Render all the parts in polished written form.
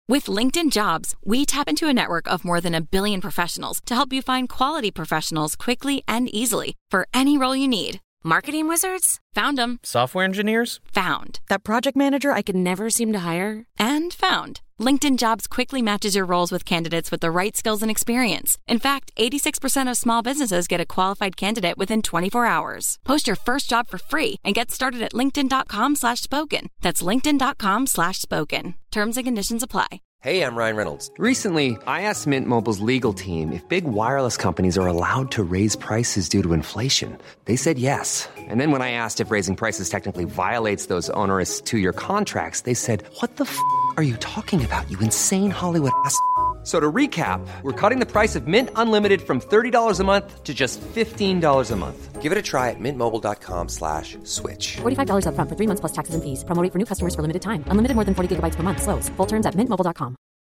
With LinkedIn Jobs, we tap into a network of more than 1 billion professionals to help you find quality professionals quickly and easily for any role you need. Marketing wizards? Found them. Software engineers? Found. That project manager I could never seem to hire? And found. LinkedIn Jobs quickly matches your roles with candidates with the right skills and experience. In fact, 86% of small businesses get a qualified candidate within 24 hours. Post your first job for free and get started at linkedin.com/spoken. That's linkedin.com/spoken. Terms and conditions apply. Hey, I'm Ryan Reynolds. Recently, I asked Mint Mobile's legal team if big wireless companies are allowed to raise prices due to inflation. They said yes. And then when I asked if raising prices technically violates those onerous two-year contracts, they said, "What the f*** are you talking about, you insane Hollywood ass?" So to recap, we're cutting the price of Mint Unlimited from $30 a month to just $15 a month. Give it a try at mintmobile.com/switch. $45 up front for 3 months plus taxes and fees. Promo rate for new customers for limited time. Unlimited more than 40 gigabytes per month. Slows full terms at mintmobile.com.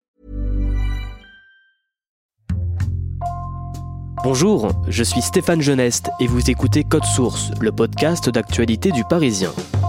Bonjour, je suis Stéphane Geneste et vous écoutez Code Source, le podcast d'actualité du Parisien.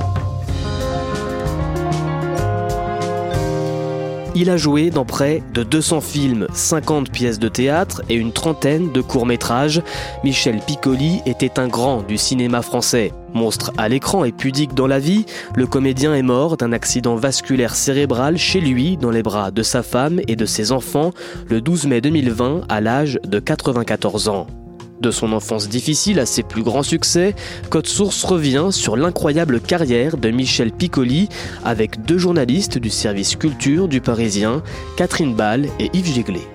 Il a joué dans près de 200 films, 50 pièces de théâtre et une trentaine de courts-métrages. Michel Piccoli était un grand du cinéma français. Monstre à l'écran et pudique dans la vie, le comédien est mort d'un accident vasculaire cérébral chez lui, dans les bras de sa femme et de ses enfants, le 12 mai 2020, à l'âge de 94 ans. De son enfance difficile à ses plus grands succès, Code Source revient sur l'incroyable carrière de Michel Piccoli avec 2 journalistes du service culture du Parisien, Catherine Ball et Yves Jéglé.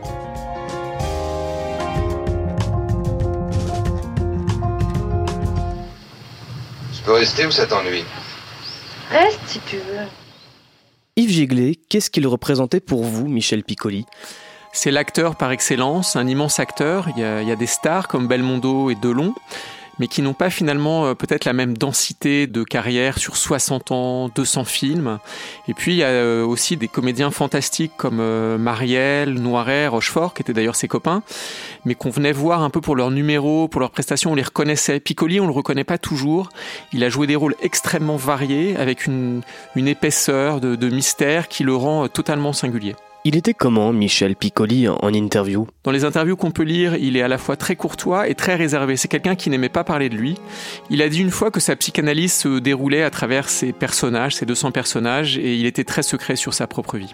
Je peux rester ou ça t'ennuie ? Reste si tu veux. Yves Jéglé, qu'est-ce qu'il représentait pour vous, Michel Piccoli ? C'est l'acteur par excellence, un immense acteur. Il y a des stars comme Belmondo et Delon, mais qui n'ont pas finalement peut-être la même densité de carrière sur 60 ans, 200 films. Et puis il y a aussi des comédiens fantastiques comme Marielle, Noiret, Rochefort, qui étaient d'ailleurs ses copains, mais qu'on venait voir un peu pour leurs numéros, pour leurs prestations, on les reconnaissait. Piccoli, on le reconnaît pas toujours. Il a joué des rôles extrêmement variés, avec une épaisseur de mystère qui le rend totalement singulier. Il était comment, Michel Piccoli, en interview ? Dans les interviews qu'on peut lire, il est à la fois très courtois et très réservé. C'est quelqu'un qui n'aimait pas parler de lui. Il a dit une fois que sa psychanalyse se déroulait à travers ses personnages, ses 200 personnages, et il était très secret sur sa propre vie.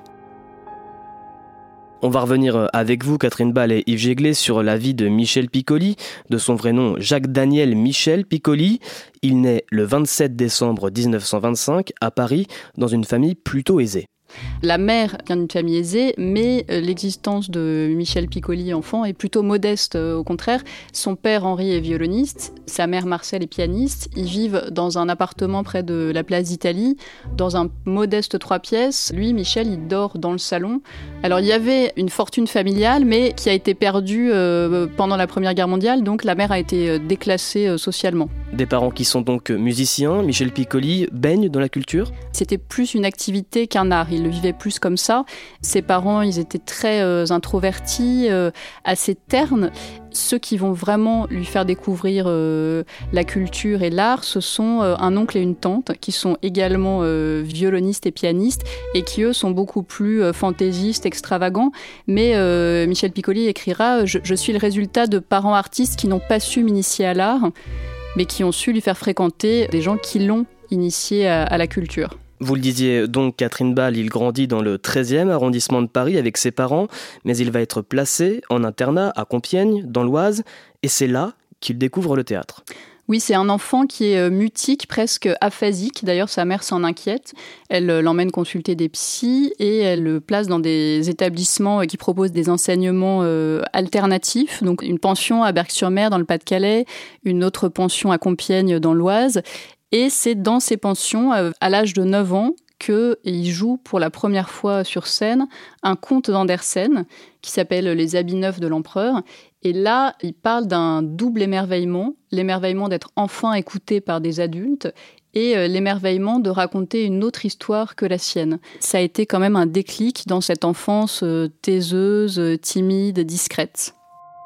On va revenir avec vous, Catherine Ball et Yves Jéglé, sur la vie de Michel Piccoli, de son vrai nom Jacques-Daniel Michel Piccoli. Il naît le 27 décembre 1925 à Paris, dans une famille plutôt aisée. La mère vient d'une famille aisée, mais l'existence de Michel Piccoli, enfant, est plutôt modeste. Au contraire, son père Henri est violoniste, sa mère Marcelle est pianiste. Ils vivent dans un appartement près de la place d'Italie, dans un modeste 3 pièces. Lui, Michel, il dort dans le salon. Alors, il y avait une fortune familiale, mais qui a été perdue pendant la Première Guerre mondiale, donc la mère a été déclassée socialement. Des parents qui sont donc musiciens, Michel Piccoli baigne dans la culture ? C'était plus une activité qu'un art. Il le vivait plus comme ça. Ses parents, ils étaient très introvertis, assez ternes. Ceux qui vont vraiment lui faire découvrir la culture et l'art, ce sont un oncle et une tante qui sont également violonistes et pianistes et qui, eux, sont beaucoup plus fantaisistes, extravagants. Mais Michel Piccoli écrira « Je suis le résultat de parents artistes qui n'ont pas su m'initier à l'art, mais qui ont su lui faire fréquenter des gens qui l'ont initié à la culture ». Vous le disiez donc, Catherine Ball, il grandit dans le 13e arrondissement de Paris avec ses parents, mais il va être placé en internat à Compiègne, dans l'Oise, et c'est là qu'il découvre le théâtre. Oui, c'est un enfant qui est mutique, presque aphasique. D'ailleurs, sa mère s'en inquiète. Elle l'emmène consulter des psys et elle le place dans des établissements qui proposent des enseignements alternatifs. Donc, une pension à Berck-sur-Mer, dans le Pas-de-Calais, une autre pension à Compiègne, dans l'Oise. Et c'est dans ces pensions, à l'âge de 9 ans, qu'il joue pour la première fois sur scène un conte d'Andersen qui s'appelle « Les habits neufs de l'empereur ». Et là, il parle d'un double émerveillement, l'émerveillement d'être enfin écouté par des adultes et l'émerveillement de raconter une autre histoire que la sienne. Ça a été quand même un déclic dans cette enfance taiseuse, timide, discrète.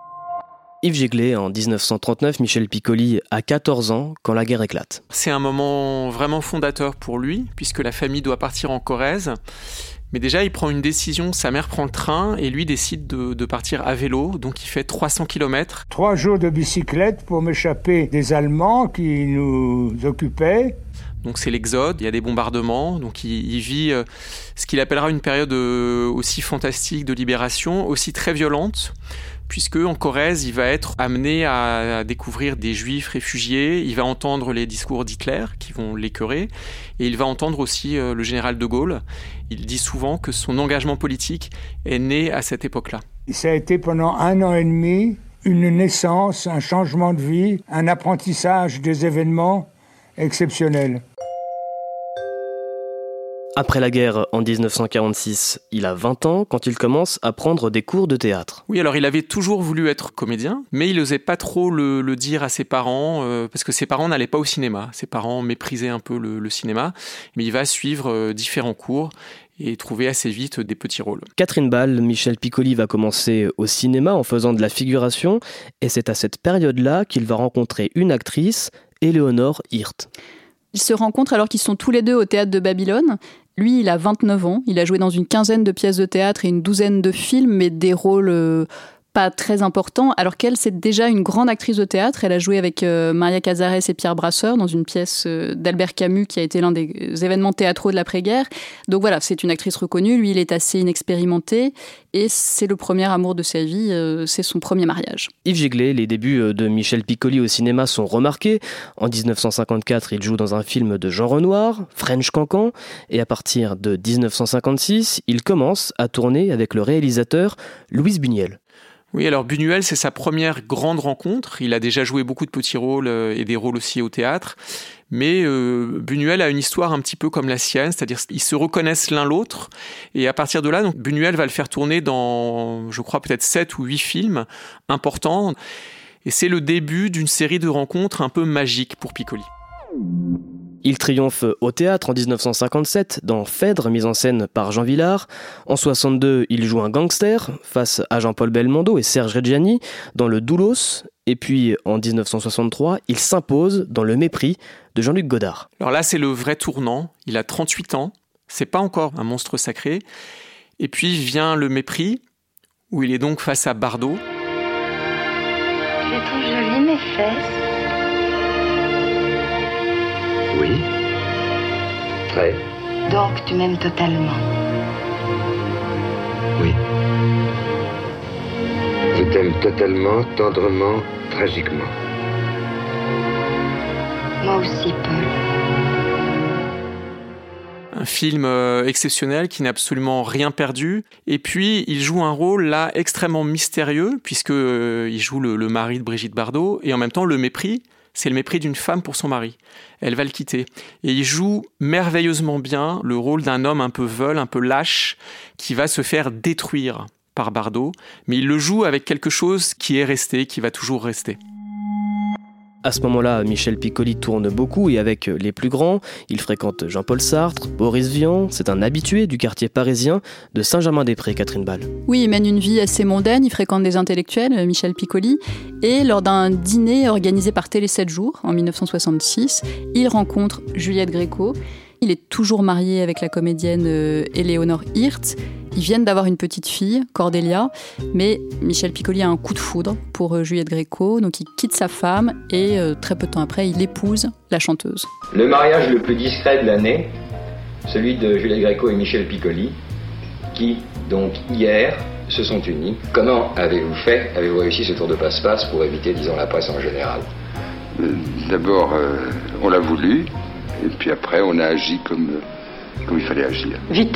Yves Jéglé, en 1939, Michel Piccoli a 14 ans quand la guerre éclate. C'est un moment vraiment fondateur pour lui, puisque la famille doit partir en Corrèze. Mais déjà, il prend une décision, sa mère prend le train et lui décide de partir à vélo, donc il fait 300 km. 3 jours de bicyclette pour m'échapper des Allemands qui nous occupaient. Donc c'est l'exode, il y a des bombardements, donc il vit ce qu'il appellera une période aussi fantastique de libération, aussi très violente, puisque en Corrèze, il va être amené à découvrir des juifs réfugiés, il va entendre les discours d'Hitler qui vont l'écœurer, et il va entendre aussi le général de Gaulle. Il dit souvent que son engagement politique est né à cette époque-là. Ça a été pendant 1 an et demi une naissance, un changement de vie, un apprentissage des événements exceptionnels. Après la guerre, en 1946, il a 20 ans quand il commence à prendre des cours de théâtre. Oui, alors il avait toujours voulu être comédien, mais il n'osait pas trop le dire à ses parents, parce que ses parents n'allaient pas au cinéma. Ses parents méprisaient un peu le cinéma, mais il va suivre différents cours et trouver assez vite des petits rôles. Catherine Ball, Michel Piccoli va commencer au cinéma en faisant de la figuration, et c'est à cette période-là qu'il va rencontrer une actrice, Éléonore Hirth. Ils se rencontrent alors qu'ils sont tous les deux au théâtre de Babylone. Lui, il a 29 ans, il a joué dans une 15aine de pièces de théâtre et une 12aine de films, mais des rôles pas très importants, alors qu'elle, c'est déjà une grande actrice de théâtre. Elle a joué avec Maria Cazares et Pierre Brasseur dans une pièce d'Albert Camus qui a été l'un des événements théâtraux de l'après-guerre. Donc voilà, c'est une actrice reconnue. Lui, il est assez inexpérimenté et c'est le premier amour de sa vie, c'est son premier mariage. Yves Jéglé, les débuts de Michel Piccoli au cinéma sont remarqués. En 1954, il joue dans un film de Jean Renoir, French Cancan, et à partir de 1956, il commence à tourner avec le réalisateur Louis Buñuel. Oui, alors Buñuel, c'est sa première grande rencontre. Il a déjà joué beaucoup de petits rôles et des rôles aussi au théâtre. Mais Buñuel a une histoire un petit peu comme la sienne, c'est-à-dire qu'ils se reconnaissent l'un l'autre. Et à partir de là, donc, Buñuel va le faire tourner dans, je crois, peut-être 7 ou 8 films importants. Et c'est le début d'une série de rencontres un peu magiques pour Piccoli. Il triomphe au théâtre en 1957 dans Phèdre, mise en scène par Jean Vilar. En 1962, il joue un gangster face à Jean-Paul Belmondo et Serge Reggiani dans Le Doulos. Et puis en 1963, il s'impose dans Le Mépris de Jean-Luc Godard. Alors là, c'est le vrai tournant. Il a 38 ans. C'est pas encore un monstre sacré. Et puis vient Le Mépris, où il est donc face à Bardot. Je les trouve jolies, mes fesses. Oui. Très. Donc tu m'aimes totalement. Oui. Je t'aime totalement, tendrement, tragiquement. Moi aussi, Paul. Un film exceptionnel qui n'a absolument rien perdu. Et puis, il joue un rôle là extrêmement mystérieux, puisqu'il joue le mari de Brigitte Bardot, et en même temps, Le Mépris, c'est le mépris d'une femme pour son mari. Elle va le quitter. Et il joue merveilleusement bien le rôle d'un homme un peu veule, un peu lâche, qui va se faire détruire par Bardot. Mais il le joue avec quelque chose qui est resté, qui va toujours rester. À ce moment-là, Michel Piccoli tourne beaucoup et avec les plus grands. Il fréquente Jean-Paul Sartre, Boris Vian. C'est un habitué du quartier parisien de Saint-Germain-des-Prés, Catherine Ball. Oui, il mène une vie assez mondaine. Il fréquente des intellectuels, Michel Piccoli. Et lors d'un dîner organisé par Télé 7 jours, en 1966, il rencontre Juliette Gréco. Il est toujours marié avec la comédienne Éléonore Hirth. Ils viennent d'avoir une petite fille, Cordélia, mais Michel Piccoli a un coup de foudre pour Juliette Gréco, donc il quitte sa femme et très peu de temps après, il épouse la chanteuse. Le mariage le plus discret de l'année, celui de Juliette Gréco et Michel Piccoli, qui, donc hier, se sont unis. Comment avez-vous fait, avez-vous réussi ce tour de passe-passe pour éviter, disons, la presse en général ? D'abord, on l'a voulu, et puis après, on a agi comme il fallait agir. Vite.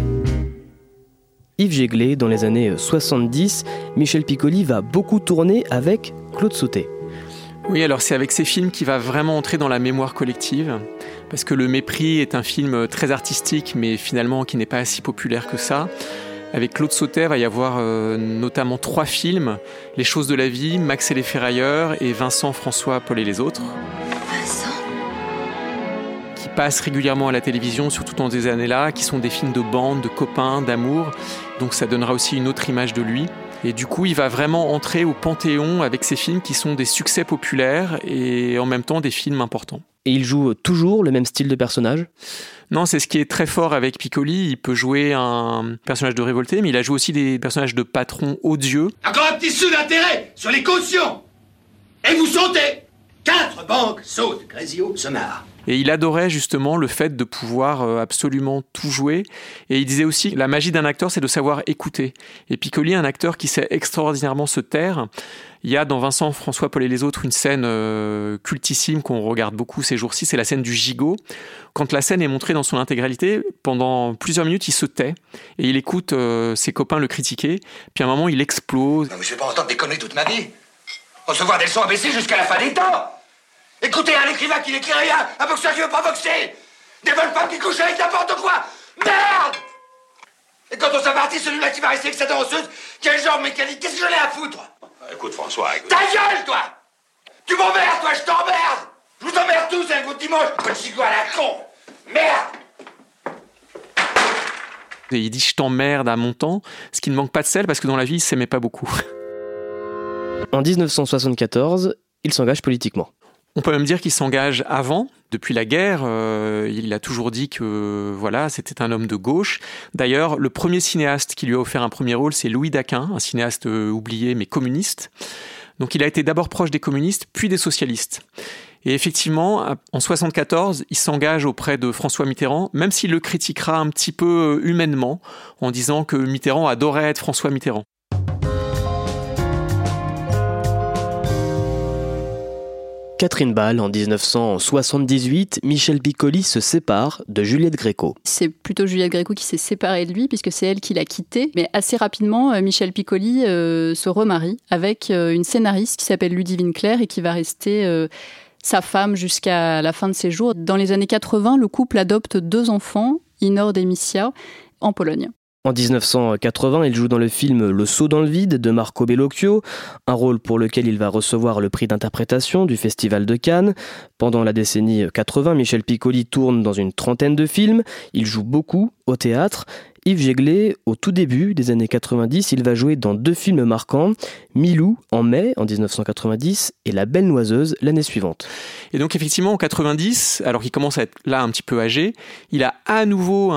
Yves Jéglé, dans les années 70, Michel Piccoli va beaucoup tourner avec Claude Sautet. Oui, alors c'est avec ces films qu'il va vraiment entrer dans la mémoire collective, parce que Le Mépris est un film très artistique, mais finalement qui n'est pas si populaire que ça. Avec Claude Sautet, il va y avoir notamment 3 films, Les choses de la vie, Max et les ferrailleurs et Vincent, François, Paul et les autres. Vincent. Qui passent régulièrement à la télévision, surtout dans ces années-là, qui sont des films de bande, de copains, d'amour. Donc ça donnera aussi une autre image de lui. Et du coup, il va vraiment entrer au panthéon avec ses films qui sont des succès populaires et en même temps des films importants. Et il joue toujours le même style de personnage ? Non, c'est ce qui est très fort avec Piccoli. Il peut jouer un personnage de révolté, mais il a joué aussi des personnages de patrons odieux. Encore un petit sou d'intérêt sur les cautions. Et vous sautez. 4 banques sautent. Grésio se marre. Et il adorait justement le fait de pouvoir absolument tout jouer. Et il disait aussi, la magie d'un acteur, c'est de savoir écouter. Et Piccoli, un acteur qui sait extraordinairement se taire. Il y a dans Vincent, François, Paul et les autres une scène cultissime qu'on regarde beaucoup ces jours-ci, c'est la scène du gigot. Quand la scène est montrée dans son intégralité, pendant plusieurs minutes, il se tait et il écoute ses copains le critiquer. Puis à un moment, il explose. Non mais je vais pas entendre des toute ma vie. Recevoir des leçons ABC jusqu'à la fin des temps. Écoutez un écrivain qui n'écrit rien, un boxeur qui veut pas boxer, des bonnes femmes qui couchent avec n'importe quoi. Merde! Et quand on s'est parti, celui-là qui va rester avec sa danseuse, quel genre mécanique, qu'est-ce que j'en ai à foutre? Écoute François, écoute. Ta gueule, toi! Tu m'emmerdes, toi, je t'emmerde! Je vous emmerde tous avec votre dimanche, pas de chico à la con! Merde! Et il dit « je t'emmerde » à mon temps, ce qui ne manque pas de sel parce que dans la vie, il s'aimait pas beaucoup. En 1974, il s'engage politiquement. On peut même dire qu'il s'engage avant. Depuis la guerre, il a toujours dit que voilà, c'était un homme de gauche. D'ailleurs, le premier cinéaste qui lui a offert un premier rôle, c'est Louis Daquin, un cinéaste oublié mais communiste. Donc il a été d'abord proche des communistes, puis des socialistes. Et effectivement, en 1974, il s'engage auprès de François Mitterrand, même s'il le critiquera un petit peu humainement, en disant que Mitterrand adorait être François Mitterrand. Catherine Ball, en 1978, Michel Piccoli se sépare de Juliette Gréco. C'est plutôt Juliette Gréco qui s'est séparée de lui, puisque c'est elle qui l'a quitté. Mais assez rapidement, Michel Piccoli se remarie avec une scénariste qui s'appelle Ludivine Clerc et qui va rester sa femme jusqu'à la fin de ses jours. Dans les années 80, le couple adopte 2 enfants, Inord et Missia, en Pologne. En 1980, il joue dans le film Le saut dans le vide de Marco Bellocchio, un rôle pour lequel il va recevoir le prix d'interprétation du Festival de Cannes. Pendant la décennie 80, Michel Piccoli tourne dans une 30aine de films. Il joue beaucoup au théâtre. Yves Jéglé, au tout début des années 90, il va jouer dans 2 films marquants, Milou en mai en 1990 et La Belle Noiseuse l'année suivante. Et donc effectivement en 90, alors qu'il commence à être là un petit peu âgé, il a à nouveau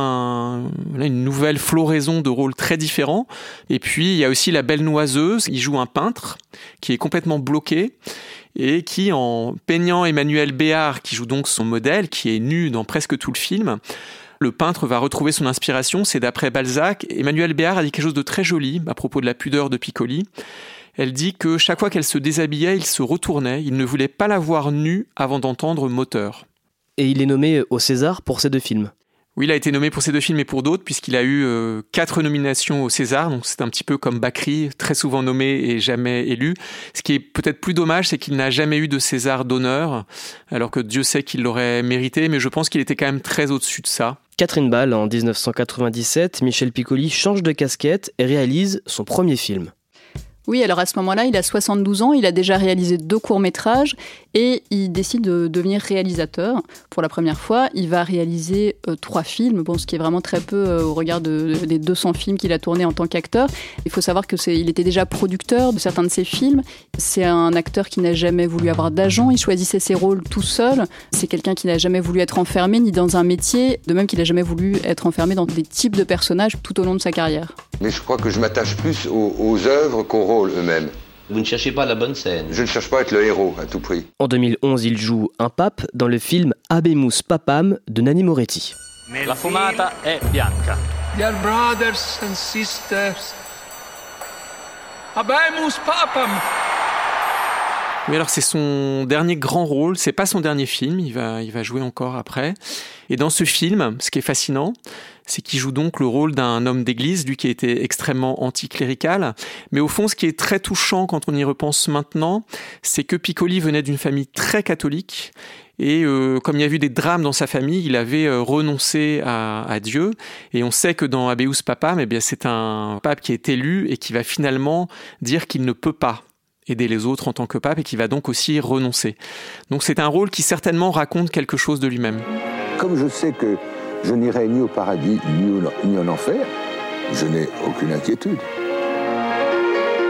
une nouvelle floraison de rôles très différents. Et puis il y a aussi La Belle Noiseuse, il joue un peintre qui est complètement bloqué et qui, en peignant Emmanuel Béard, qui joue donc son modèle, qui est nu dans presque tout le film, le peintre va retrouver son inspiration, c'est d'après Balzac. Emmanuel Béard a dit quelque chose de très joli à propos de la pudeur de Piccoli. Elle dit que chaque fois qu'elle se déshabillait, il se retournait. Il ne voulait pas la voir nue avant d'entendre moteur. Et il est nommé au César pour ces 2 films. Oui, il a été nommé pour ces 2 films et pour d'autres, puisqu'il a eu 4 nominations au César. Donc c'est un petit peu comme Bacri, très souvent nommé et jamais élu. Ce qui est peut-être plus dommage, c'est qu'il n'a jamais eu de César d'honneur, alors que Dieu sait qu'il l'aurait mérité, mais je pense qu'il était quand même très au-dessus de ça. Catherine Ball, en 1997, Michel Piccoli change de casquette et réalise son premier film. Oui, alors à ce moment-là, il a 72 ans, il a déjà réalisé 2 courts-métrages et il décide de devenir réalisateur. Pour la première fois, il va réaliser 3 films, ce qui est vraiment très peu au regard des 200 films qu'il a tournés en tant qu'acteur. Il faut savoir qu'il était déjà producteur de certains de ses films. C'est un acteur qui n'a jamais voulu avoir d'agent, il choisissait ses rôles tout seul. C'est quelqu'un qui n'a jamais voulu être enfermé ni dans un métier, de même qu'il n'a jamais voulu être enfermé dans des types de personnages tout au long de sa carrière. Mais je crois que je m'attache plus aux œuvres qu'aux rôles eux-mêmes. Vous ne cherchez pas la bonne scène. Je ne cherche pas à être le héros à tout prix. En 2011, il joue un pape dans le film Habemus Papam de Nanni Moretti. La fumata è bianca. Dear brothers and sisters, Habemus Papam. Oui, alors c'est son dernier grand rôle, c'est pas son dernier film, il va jouer encore après. Et dans ce film, ce qui est fascinant, c'est qu'il joue donc le rôle d'un homme d'église, lui qui a été extrêmement anticlérical. Mais au fond, ce qui est très touchant quand on y repense maintenant, c'est que Piccoli venait d'une famille très catholique. Et comme il y a eu des drames dans sa famille, il avait renoncé à Dieu. Et on sait que dans Habemus Papam, c'est un pape qui est élu et qui va finalement dire qu'il ne peut pas aider les autres en tant que pape et qui va donc aussi renoncer. Donc c'est un rôle qui certainement raconte quelque chose de lui-même. Comme je sais que je n'irai ni au paradis ni en enfer, je n'ai aucune inquiétude.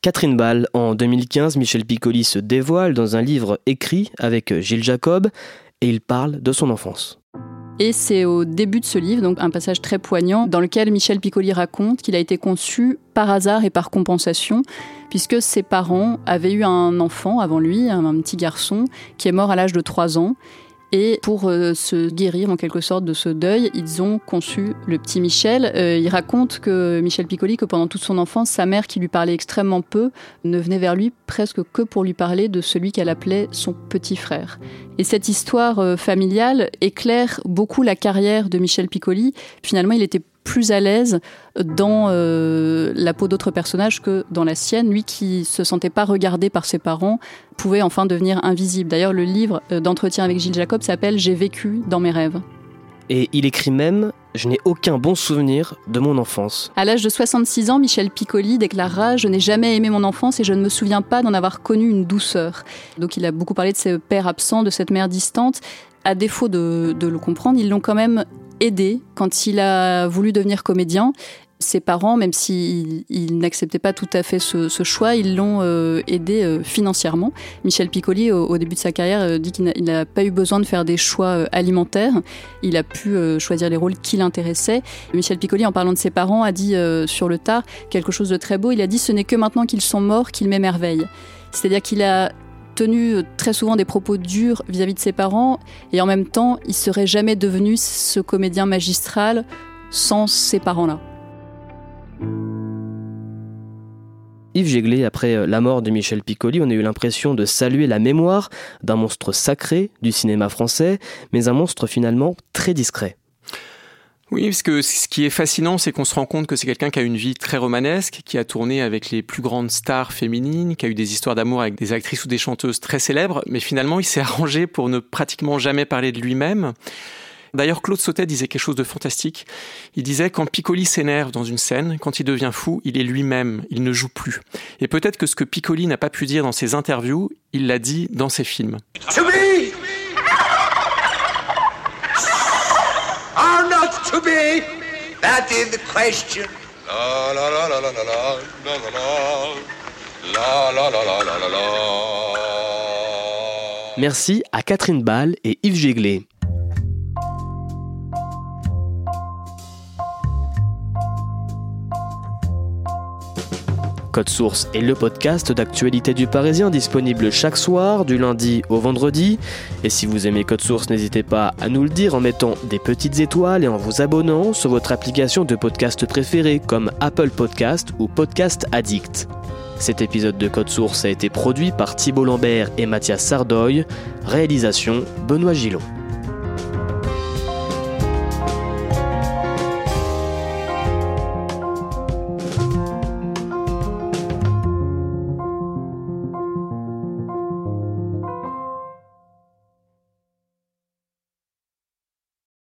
Catherine Ball, en 2015, Michel Piccoli se dévoile dans un livre écrit avec Gilles Jacob et il parle de son enfance. Et c'est au début de ce livre, donc un passage très poignant, dans lequel Michel Piccoli raconte qu'il a été conçu par hasard et par compensation, puisque ses parents avaient eu un enfant avant lui, un petit garçon, qui est mort à l'âge de 3 ans. Et pour se guérir en quelque sorte de ce deuil, ils ont conçu le petit Michel. Il raconte que Michel Piccoli, que pendant toute son enfance, sa mère, qui lui parlait extrêmement peu, ne venait vers lui presque que pour lui parler de celui qu'elle appelait son petit frère. Et cette histoire familiale éclaire beaucoup la carrière de Michel Piccoli. Finalement, il était plus à l'aise dans la peau d'autres personnages que dans la sienne. Lui qui se sentait pas regardé par ses parents pouvait enfin devenir invisible. D'ailleurs, le livre d'entretien avec Gilles Jacob s'appelle « J'ai vécu dans mes rêves ». Et il écrit même « Je n'ai aucun bon souvenir de mon enfance ». À l'âge de 66 ans, Michel Piccoli déclarera « Je n'ai jamais aimé mon enfance et je ne me souviens pas d'en avoir connu une douceur ». Donc il a beaucoup parlé de ses pères absents, de cette mère distante. À défaut de le comprendre, ils l'ont quand même aidé quand il a voulu devenir comédien. Ses parents, même s'ils n'acceptaient pas tout à fait ce choix, ils l'ont aidé financièrement. Michel Piccoli, au début de sa carrière, dit qu'il n'a pas eu besoin de faire des choix alimentaires. Il a pu choisir les rôles qui l'intéressaient. Michel Piccoli, en parlant de ses parents, a dit sur le tard quelque chose de très beau. Il a dit « Ce n'est que maintenant qu'ils sont morts qu'il m'émerveille ». C'est-à-dire qu'il a tenu très souvent des propos durs vis-à-vis de ses parents et en même temps, il serait jamais devenu ce comédien magistral sans ces parents-là. Yves Jéglé, après la mort de Michel Piccoli, on a eu l'impression de saluer la mémoire d'un monstre sacré du cinéma français, mais un monstre finalement très discret. Oui, parce que ce qui est fascinant, c'est qu'on se rend compte que c'est quelqu'un qui a une vie très romanesque, qui a tourné avec les plus grandes stars féminines, qui a eu des histoires d'amour avec des actrices ou des chanteuses très célèbres, mais finalement, il s'est arrangé pour ne pratiquement jamais parler de lui-même. D'ailleurs, Claude Sautet disait quelque chose de fantastique. Il disait, quand Piccoli s'énerve dans une scène, quand il devient fou, il est lui-même, il ne joue plus. Et peut-être que ce que Piccoli n'a pas pu dire dans ses interviews, il l'a dit dans ses films. To be or not to be, that is the question. La la la la la la la la la la la la la. Merci à Catherine Ball et Yves Jéglé. Code Source est le podcast d'actualité du Parisien disponible chaque soir, du lundi au vendredi. Et si vous aimez Code Source, n'hésitez pas à nous le dire en mettant des petites étoiles et en vous abonnant sur votre application de podcast préférée comme Apple Podcast ou Podcast Addict. Cet épisode de Code Source a été produit par Thibault Lambert et Mathias Sardoy. Réalisation Benoît Gillot.